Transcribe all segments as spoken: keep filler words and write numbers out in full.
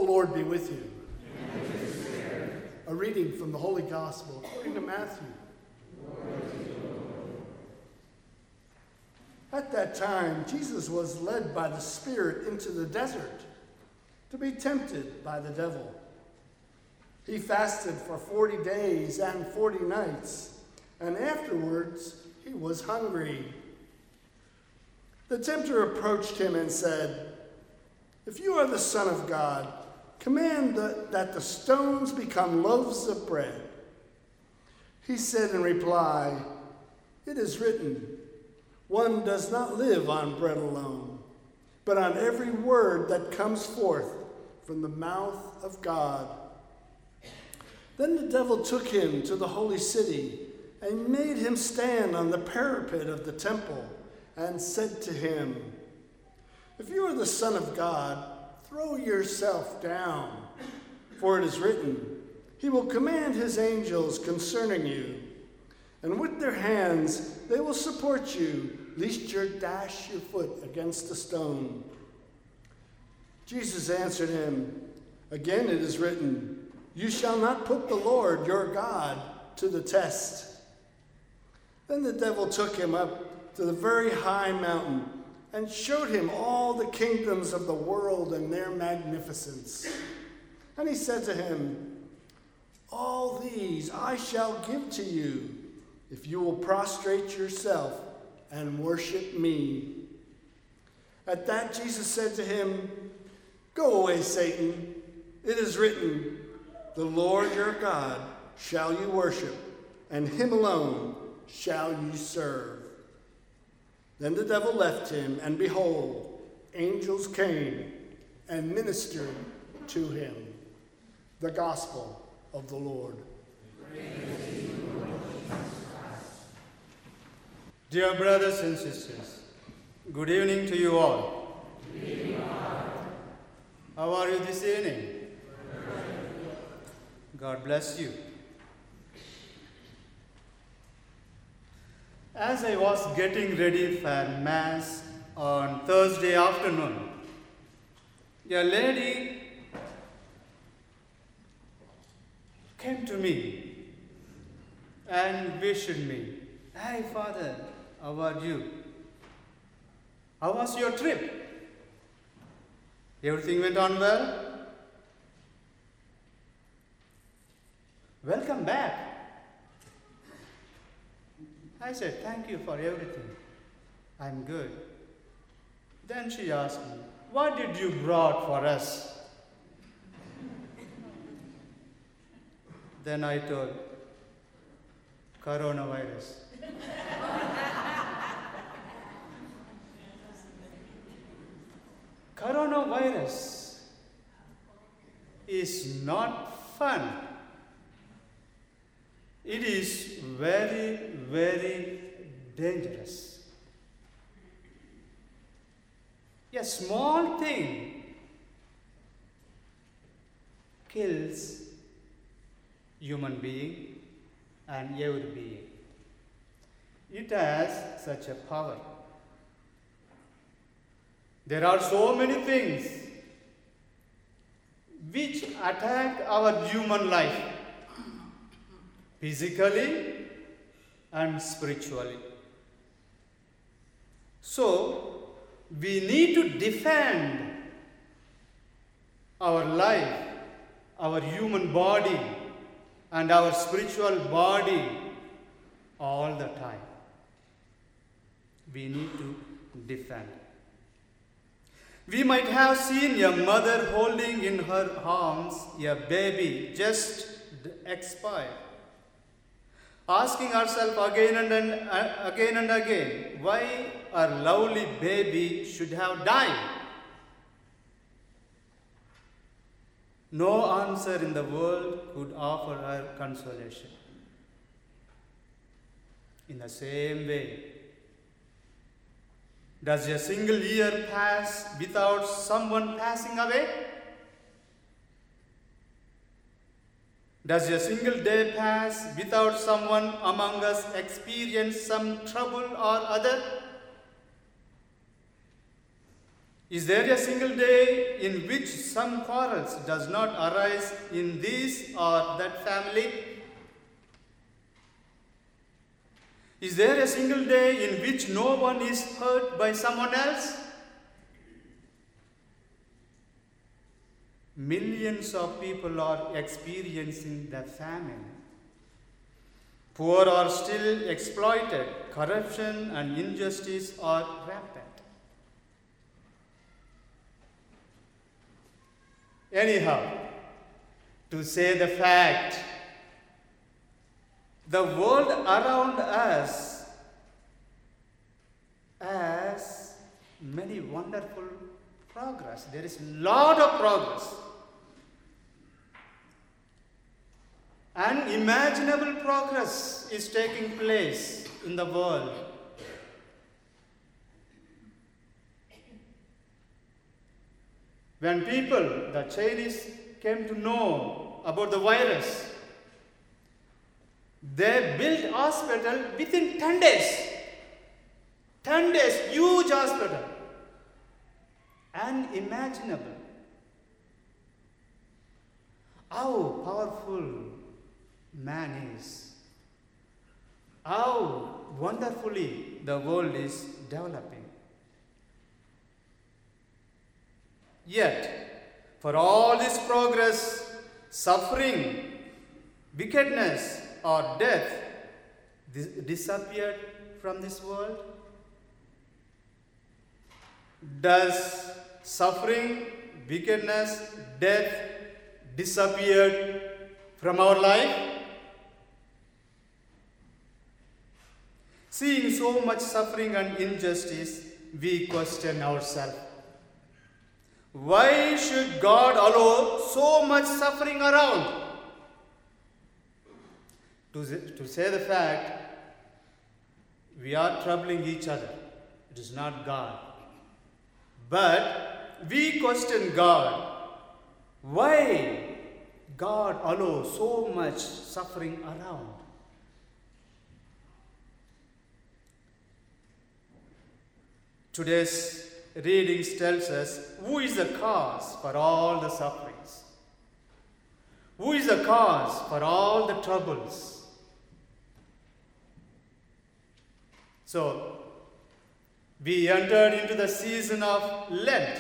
Lord be with you. And with your spirit. A reading from the Holy Gospel according to Matthew. At that time, Jesus was led by the Spirit into the desert to be tempted by the devil. He fasted for forty days and forty nights, and afterwards he was hungry. The tempter approached him and said, "If you are the Son of God, command the, that the stones become loaves of bread." He said in reply, "It is written, one does not live on bread alone, but on every word that comes forth from the mouth of God." Then the devil took him to the holy city and made him stand on the parapet of the temple and said to him, "If you are the Son of God, throw yourself down, for it is written, he will command his angels concerning you, and with their hands they will support you, lest you dash your foot against a stone." Jesus answered him, "Again it is written, you shall not put the Lord your God to the test." Then the devil took him up to the very high mountain and showed him all the kingdoms of the world and their magnificence. And he said to him, "All these I shall give to you, if you will prostrate yourself and worship me." At that Jesus said to him, "Go away, Satan. It is written, the Lord your God shall you worship, and him alone shall you serve." Then the devil left him, and behold, angels came and ministered to him. The Gospel of the Lord. Dear brothers and sisters, good evening to you all. Good evening. How are you this evening? God bless you. As I was getting ready for Mass on Thursday afternoon, a lady came to me and wished me, "Hi, Father, how are you? How was your trip? Everything went on well? Welcome back." I said, "Thank you for everything. I'm good." Then she asked me, "What did you brought for us?" Then I told, "Coronavirus." Coronavirus is not fun. It is very, very dangerous. A small thing kills human being and every being. It has such a power. There are so many things which attack our human life, physically and spiritually. So, we need to defend our life, our human body, and our spiritual body all the time. We need to defend. We might have seen a mother holding in her arms a baby just expired, asking herself again and, and uh, again and again why her lovely baby should have died. No answer in the world could offer her consolation. In the same way, does a single year pass without someone passing away? Does a single day pass without someone among us experience some trouble or other? Is there a single day in which some quarrels does not arise in this or that family? Is there a single day in which no one is hurt by someone else? Millions of people are experiencing the famine. Poor are still exploited. Corruption and injustice are rampant. Anyhow, to say the fact, the world around us has many wonderful progress. There is a lot of progress. Unimaginable progress is taking place in the world. When people, the Chinese, came to know about the virus, they built hospital within ten days. ten days, huge hospital. Unimaginable. How powerful man is. How wonderfully the world is developing. Yet, for all this progress, suffering, wickedness, or death dis- disappeared from this world? Does suffering, wickedness, death disappeared from our life? Seeing so much suffering and injustice, we question ourselves. Why should God allow so much suffering around? To, to say the fact, we are troubling each other. It is not God. But we question God. Why God allows so much suffering around? Today's readings tells us who is the cause for all the sufferings. Who is the cause for all the troubles? So, we entered into the season of Lent.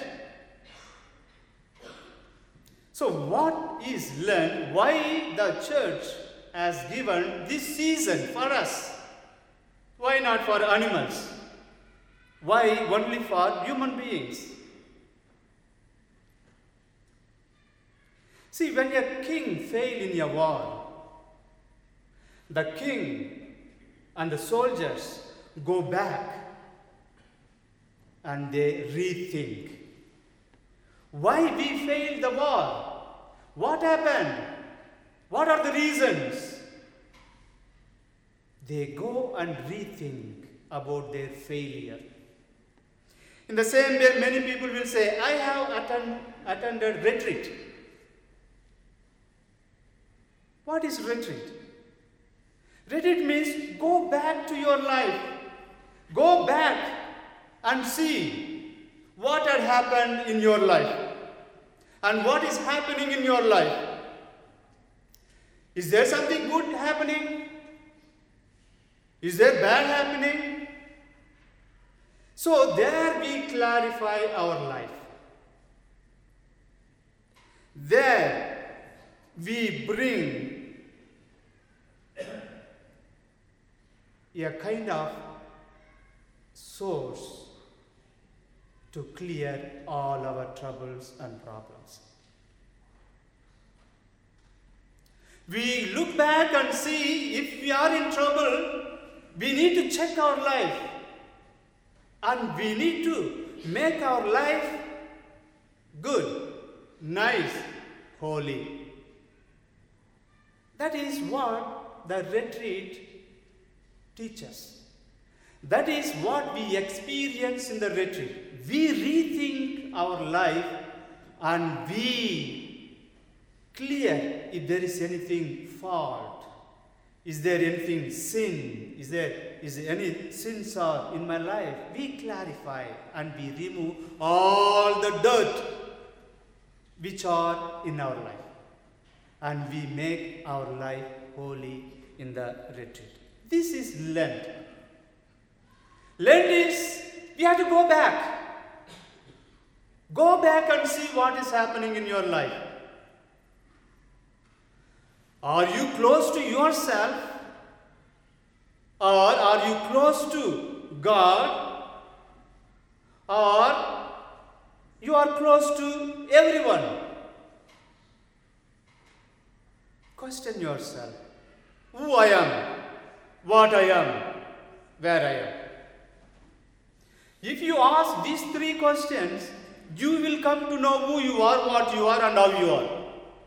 So, what is Lent? Why the church has given this season for us? Why not for animals? Why only for human beings? See, when a king fails in a war, the king and the soldiers go back and they rethink. Why we failed the war? What happened? What are the reasons? They go and rethink about their failure. In the same way, many people will say, I have attend, attended retreat. What is retreat? Retreat means go back to your life. Go back and see what had happened in your life and what is happening in your life. Is there something good happening? Is there bad happening? So there we clarify our life. There we bring a kind of source to clear all our troubles and problems. We look back and see if we are in trouble, we need to check our life. And we need to make our life good, nice, holy. That is what the retreat teaches. That is what we experience in the retreat. We rethink our life and we clear if there is anything fault. Is there anything sin? Is there is any sins are in my life, we clarify and we remove all the dirt which are in our life. And we make our life holy in the retreat. This is Lent. Lent is, we have to go back. Go back and see what is happening in your life. Are you close to yourself? Or are you close to God? Or you are close to everyone? Question yourself. Who I am, what I am, where I am. If you ask these three questions, you will come to know who you are, what you are, and how you are.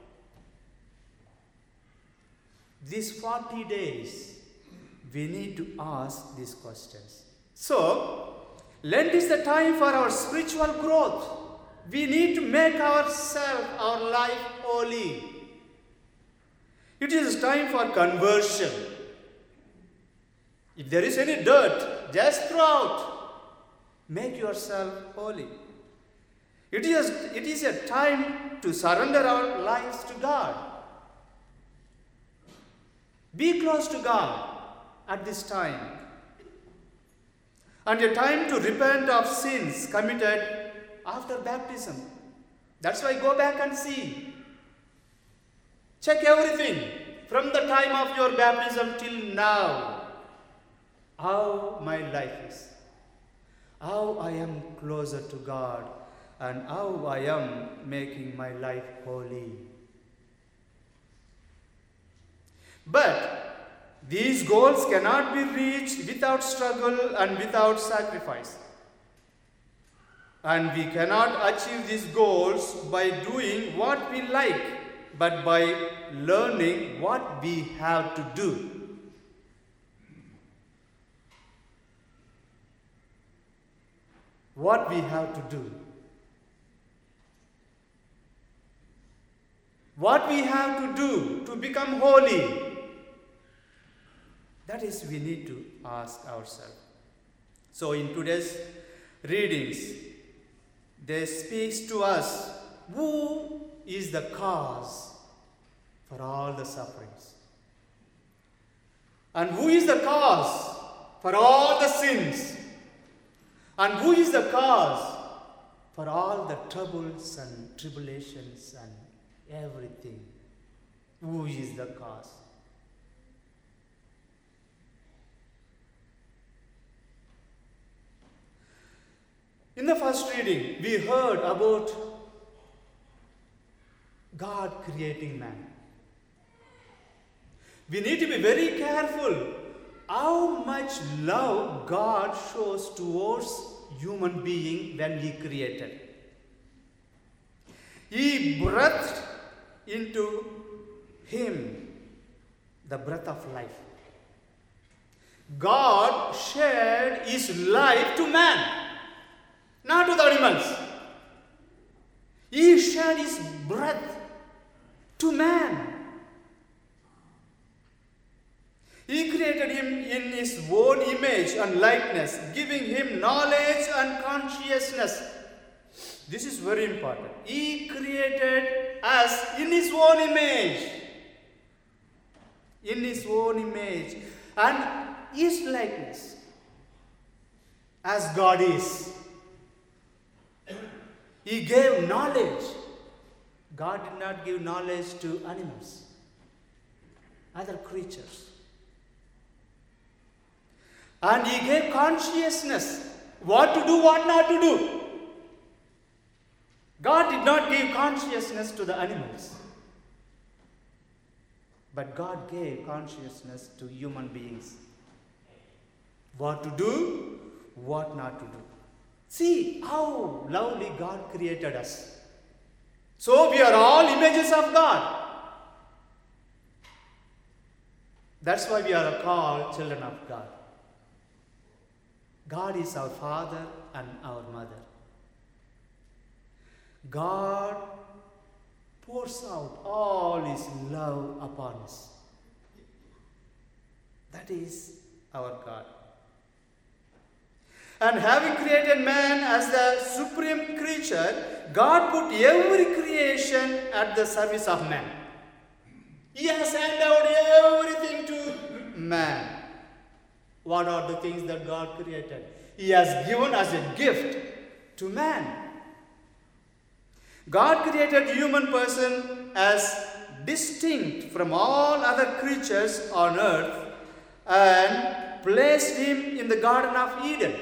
These forty days, we need to ask these questions. So, Lent is the time for our spiritual growth. We need to make ourselves, our life holy. It is time for conversion. If there is any dirt, just throw out. Make yourself holy. It is, it is a time to surrender our lives to God. Be close to God at this time. And a time to repent of sins committed after baptism. That's why go back and see. Check everything from the time of your baptism till now. How my life is. How I am closer to God. And how I am making my life holy. But these goals cannot be reached without struggle and without sacrifice. And we cannot achieve these goals by doing what we like, but by learning what we have to do. What we have to do. What we have to do to become holy. That is, we need to ask ourselves. So in today's readings, they speaks to us who is the cause for all the sufferings. And who is the cause for all the sins. And who is the cause for all the troubles and tribulations and everything. Who is the cause? In the first reading, we heard about God creating man. We need to be very careful how much love God shows towards human being when He created. He breathed into him the breath of life. God shared His life to man, not to the animals. He shared His breath to man. He created him in His own image and likeness, giving him knowledge and consciousness. This is very important. He created us in His own image. In His own image. And His likeness. As God is. He gave knowledge. God did not give knowledge to animals, other creatures. And He gave consciousness. What to do, what not to do. God did not give consciousness to the animals. But God gave consciousness to human beings. What to do, what not to do. See how lovely God created us. So we are all images of God. That's why we are called children of God. God is our Father and our Mother. God pours out all His love upon us. That is our God. And having created man as the supreme creature, God put every creation at the service of man. He has handed out everything to man. What are the things that God created? He has given as a gift to man. God created human person as distinct from all other creatures on earth and placed him in the Garden of Eden.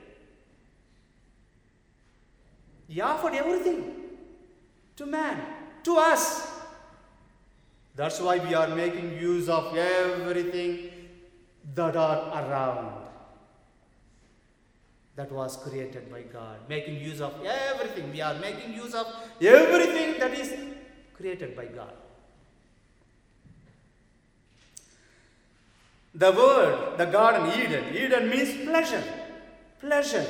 He offered everything to man, to us. That's why we are making use of everything that are around. That was created by God. Making use of everything. We are making use of everything that is created by God. The word, the Garden Eden, Eden means pleasure. Pleasure.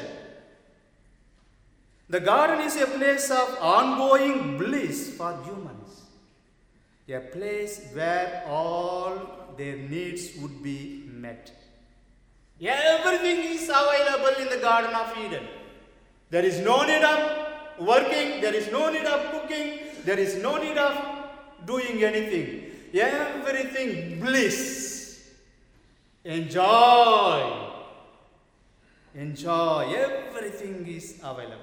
The garden is a place of ongoing bliss for humans. A place where all their needs would be met. Everything is available in the Garden of Eden. There is no need of working, there is no need of cooking, there is no need of doing anything. Everything bliss. Enjoy. Enjoy. Everything is available.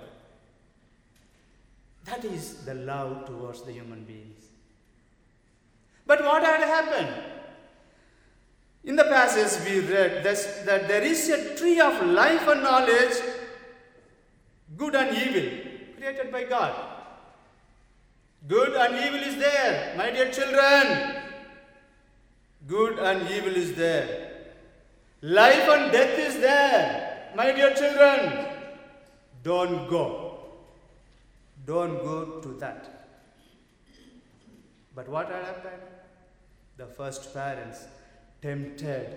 That is the love towards the human beings. But what had happened? In the passage we read this, that there is a tree of life and knowledge, good and evil, created by God. Good and evil is there, my dear children. Good and evil is there. Life and death is there, my dear children. Don't go. Don't go to that. But what had happened? The first parents, tempted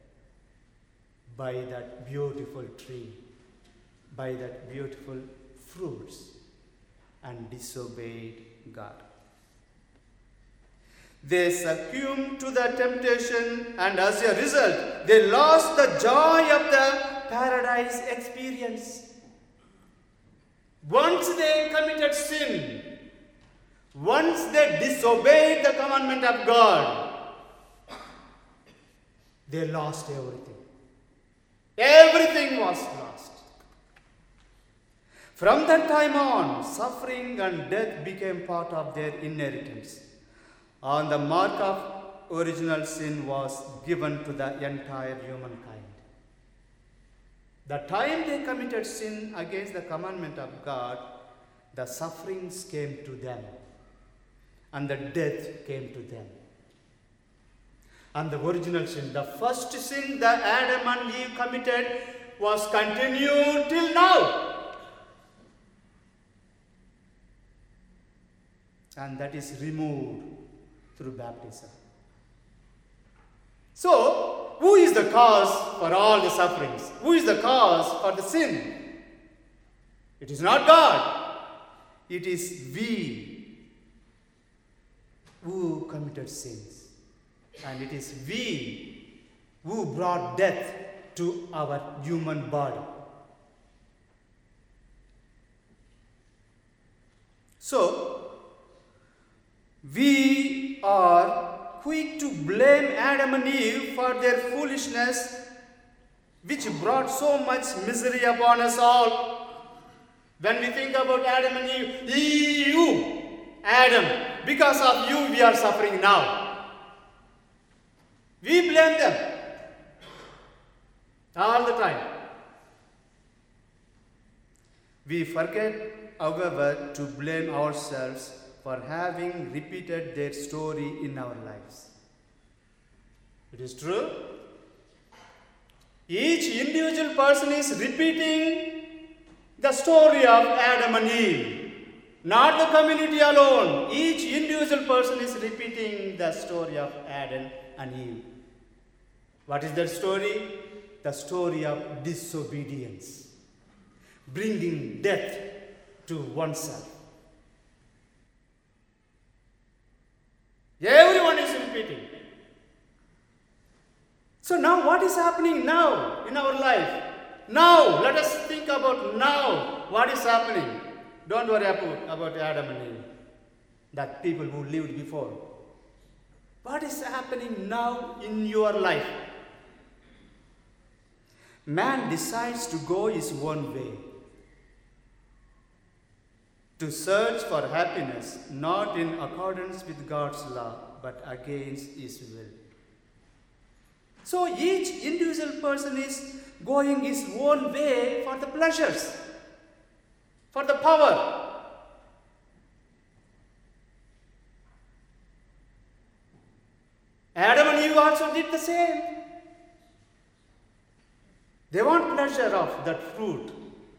by that beautiful tree, by that beautiful fruits, and disobeyed God. They succumbed to the temptation, and as a result, they lost the joy of the paradise experience. Once they committed sin, once they disobeyed the commandment of God, they lost everything. Everything was lost. From that time on, suffering and death became part of their inheritance. And the mark of original sin was given to the entire humankind. The time they committed sin against the commandment of God, the sufferings came to them, and the death came to them. And the original sin, the first sin that Adam and Eve committed, was continued till now. And that is removed through baptism. So, who is the cause for all the sufferings? Who is the cause for the sin? It is not God. It is we who committed sins. And it is we who brought death to our human body. So, we are quick to blame Adam and Eve for their foolishness, which brought so much misery upon us all. When we think about Adam and Eve, you, Adam, because of you we are suffering now. We blame them all the time. We forget, however, to blame ourselves for having repeated their story in our lives. It is true. Each individual person is repeating the story of Adam and Eve. Not the community alone. Each individual person is repeating the story of Adam and Eve. What is that story? The story of disobedience, bringing death to oneself. Everyone is repeating. So now what is happening now in our life? Now, let us think about now what is happening. Don't worry about, about Adam and Eve, that people who lived before. What is happening now in your life? Man decides to go his own way, to search for happiness, not in accordance with God's law, but against his will. So each individual person is going his own way for the pleasures, for the power. Adam and Eve also did the same. They want pleasure of that fruit.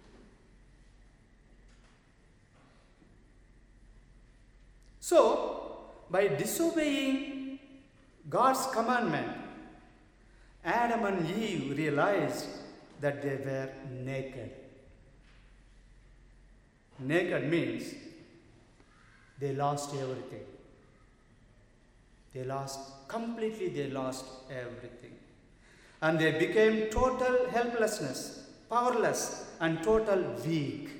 So, by disobeying God's commandment, Adam and Eve realized that they were naked. Naked means they lost everything. They lost, completely they lost everything. And they became total helplessness, powerless, and total weak.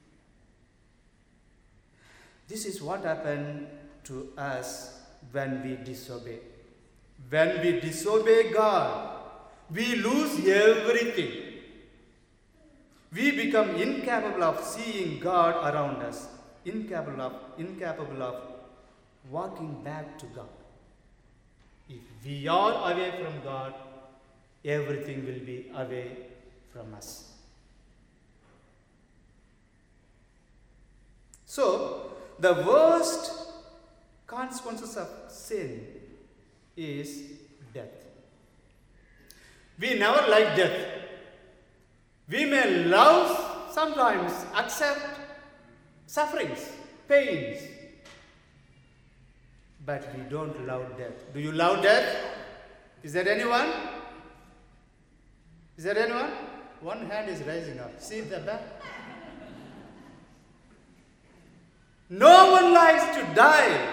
This is what happened to us when we disobey. When we disobey God, we lose everything. We become incapable of seeing God around us, incapable of, incapable of walking back to God. If we are away from God, everything will be away from us. So, the worst consequences of sin is death. We never like death. We may love, sometimes accept sufferings, pains, but we don't love death. Do you love death? Is there anyone? Is there anyone? One hand is rising up. See the back? No one likes to die.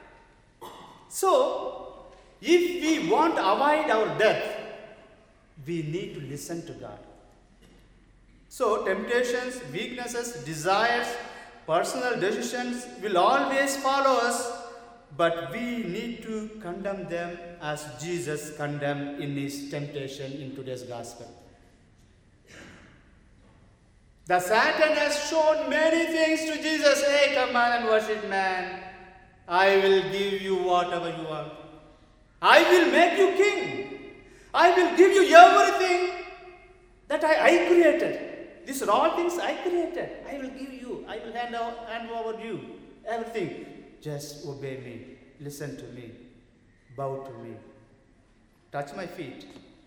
So, if we want to avoid our death, we need to listen to God. So, temptations, weaknesses, desires, personal decisions will always follow us, but we need to condemn them as Jesus condemned in his temptation in today's gospel. The Satan has shown many things to Jesus. Hey, come on and worship man. I will give you whatever you want. I will make you king. I will give you everything that I, I created. These are all things I created. I will give you. I will hand over, hand over you. Everything. Just obey me. Listen to me. Bow to me. Touch my feet.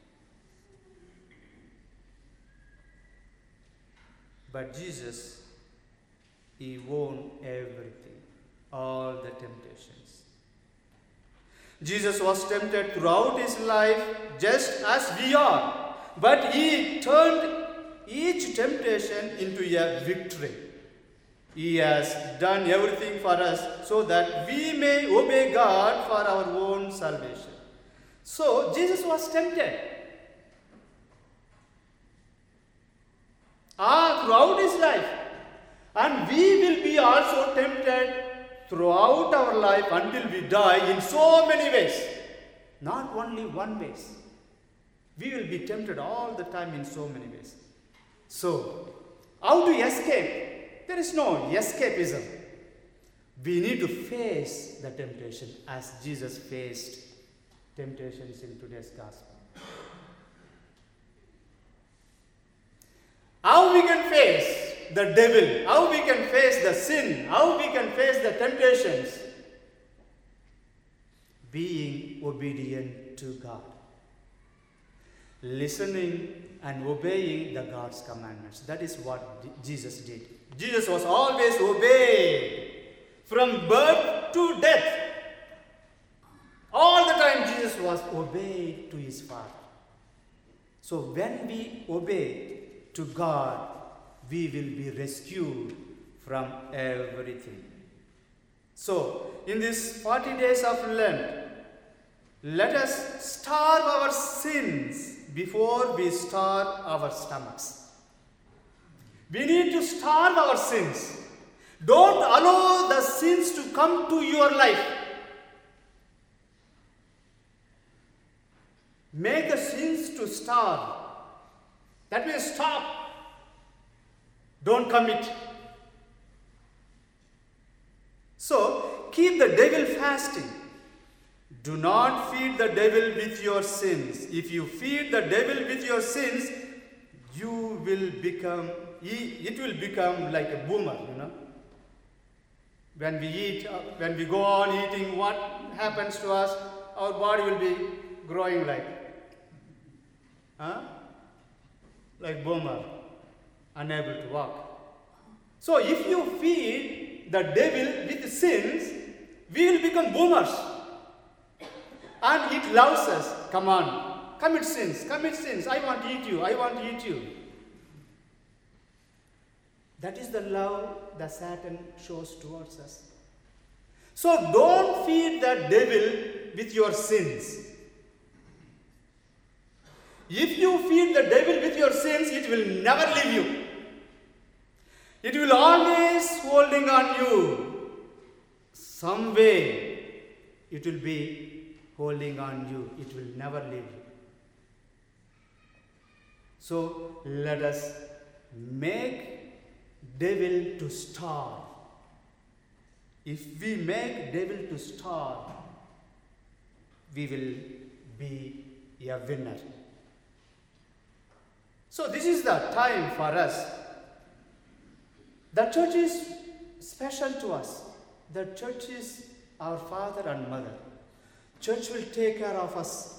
But Jesus, he won everything, all the temptations. Jesus was tempted throughout his life just as we are, but he turned each temptation into a victory. He has done everything for us so that we may obey God for our own salvation. So, Jesus was tempted. Ah, throughout his life. And we will be also tempted throughout our life until we die in so many ways. Not only one way. We will be tempted all the time in so many ways. So, how to escape? There is no escapism. We need to face the temptation as Jesus faced temptations in today's gospel. How we can face the devil, how we can face the sin, how we can face the temptations? Being obedient to God. Listening and obeying the God's commandments. That is what Jesus did. Jesus was always obeyed from birth to death. All the time Jesus was obeyed to his Father. So when we obey to God, we will be rescued from everything. So, in these forty days of Lent, let us starve our sins before we starve our stomachs. We need to starve our sins. Don't allow the sins to come to your life. Make the sins to starve. That means stop. Don't commit. So, keep the devil fasting. Do not feed the devil with your sins. If you feed the devil with your sins, you will become, it will become like a boomer, you know. When we eat, when we go on eating, what happens to us? Our body will be growing like, huh? Like boomer, unable to walk. So if you feed the devil with sins, we will become boomers. And it loves us. Come on, commit sins, commit sins. I want to eat you, I want to eat you. That is the love that Satan shows towards us. So don't feed the devil with your sins. If you feed the devil with your sins, it will never leave you. It will always holding on you. Some way it will be holding on you. It will never leave you. So let us make devil to starve. If we make devil to starve, we will be a winner. So this is the time for us. The church is special to us. The church is our father and mother. Church will take care of us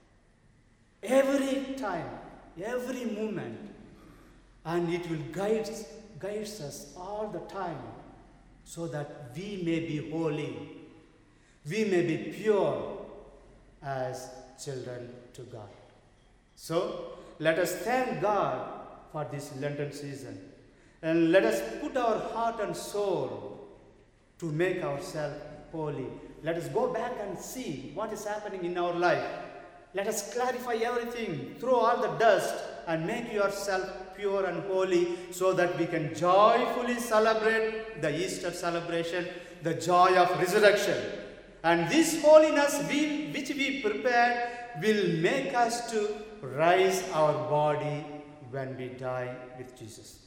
every time, every moment, and it will guide, guides us all the time so that we may be holy, we may be pure as children to God. So let us thank God for this Lenten season, and let us put our heart and soul to make ourselves holy. Let us go back and see what is happening in our life. Let us clarify everything, throw all the dust, and make yourself pure and holy so that we can joyfully celebrate the Easter celebration, the joy of resurrection. And this holiness we, which we prepare will make us to rise our body when we die with Jesus.